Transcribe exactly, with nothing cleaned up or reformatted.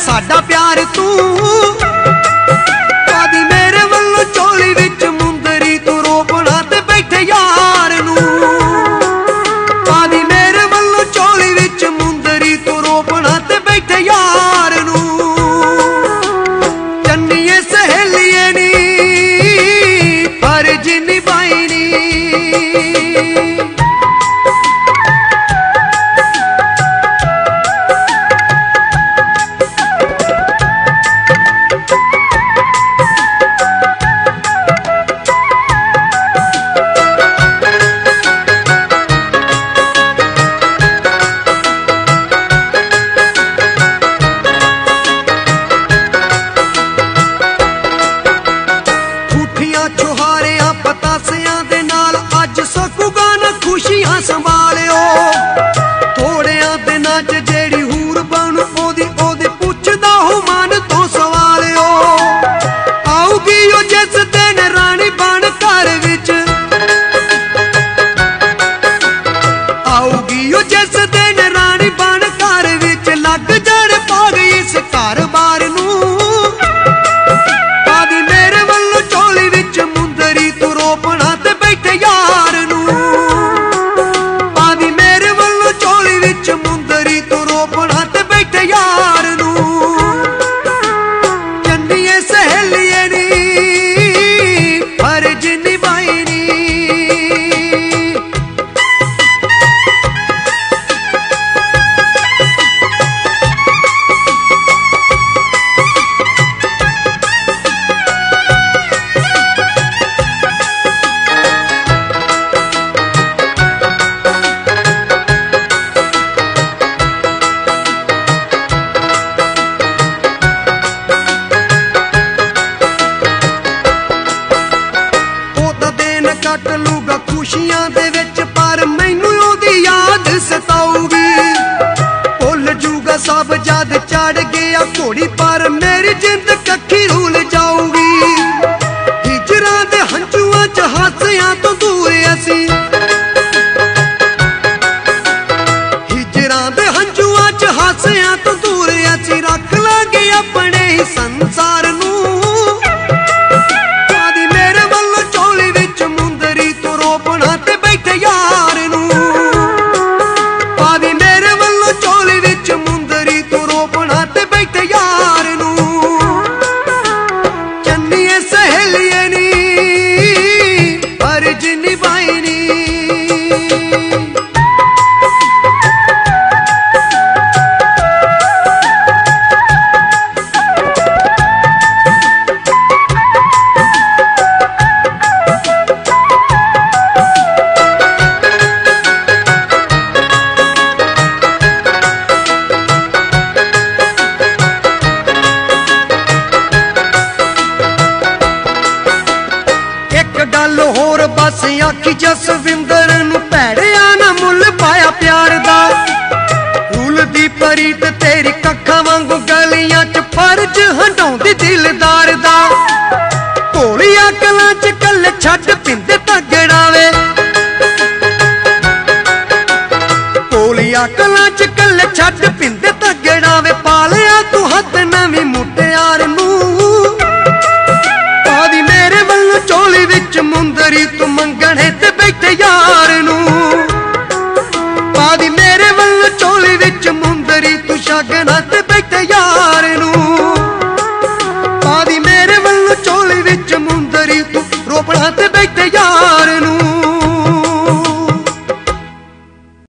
साडा प्यार तू पादी मेरे वल्लों झोली विच मुंदरी तू रोपना ते बैठे यार नू पादी मेरे वल्लों झोली विच मुंदरी तू रोपना ते बैठे यार नू चन्निए सहेलिए नी फर्ज निभाई नी संभालियो थोड़िया दिनां च जेड़ी हूर बनू ओदी ओदे पुछदा हो मन तो सवालियो आऊगी ओ जिस दिन रानी बन घर विच आऊगी ओ जिस दिन रानी बन घर विच लग जाण भाग इस घर बार नू पादी मेरे वल्लों झोली विच मुंदरी तू रोपना ते बैठे यार नू मुंदरी तू रोपना ते बैठे यार नू चन्निए सहेलिए नी फर्ज निभाई नी कट लूगा खुशियां दे विच पर मैनू ओदी याद सताऊगी भुल जूगा सब जद चढ़ गया घोड़ी पर मेरी जिंद कखी रूल जाऊगी हिजरां दे हंझुआं च हासियां तो दूर असी हिजरां दे हंझुआं च हासियां तो दूर असी रख लांगे अपने ही संसार नू यार नू पादी मेरे वल्लों झोली विच मुंदरी तू रोपना ते बैठे यार नू चन्निए सहेलिए नी फर्ज निभाई नी गल होर बस आखी जसविंदर नू भैड़िया ना मुल पाया प्यार दा फूल दी परीत तेरी कक्खां वांगू गलियां च फर्ज हंडाउंदी दिलदार दा भोली अकलां च कल छड्ड पिंदे